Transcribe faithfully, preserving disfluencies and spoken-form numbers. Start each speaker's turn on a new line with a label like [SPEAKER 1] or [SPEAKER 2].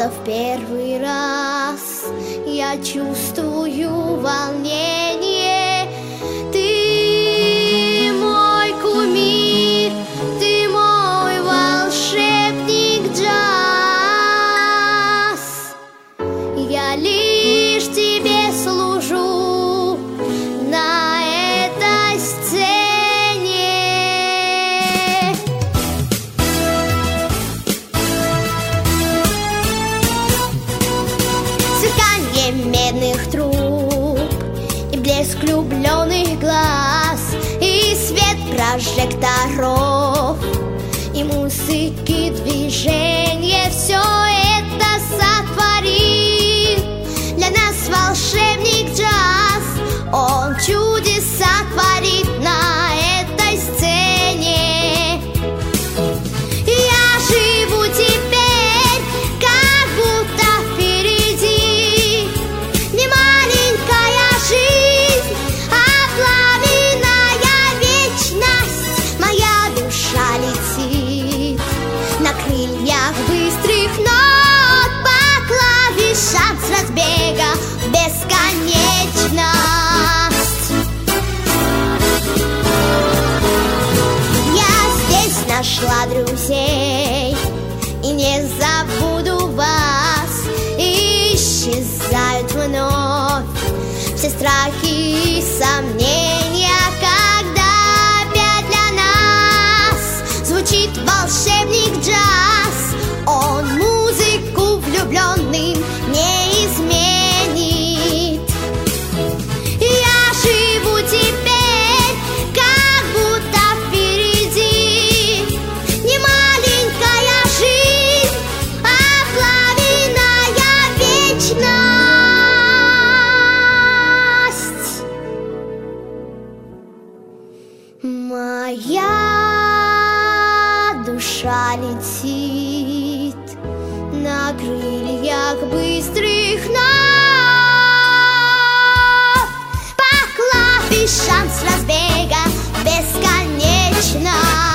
[SPEAKER 1] будто в первый раз я чувствую волнение. Ты мой кумир, ты мой волшебник джаз. Я лишь тебе служу на этой сцене. Сверканье медных труб и блеск влюбленных глаз, и свет прожекторов, и музыки движения. Все это сотворит для нас волшебник джаз. Он чудеса творит на этой сцене. Я живу теперь, как будто впереди не маленькая жизнь, а пламенная вечность. Моя душа летит на крыльях быстрых нот, по клавишам с разбега в бесконечность. Я здесь нашла друзей и не забуду вас. Исчезают вновь все страхи и сомнения, когда опять для нас звучит волшебник джаз. Он музыку влюбленным не изменит. Я живу теперь, как будто впереди не маленькая жизнь, а пламенная вечность. Моя душа летит на крыльях быстрых нот, по клавишам с разбега бесконечно.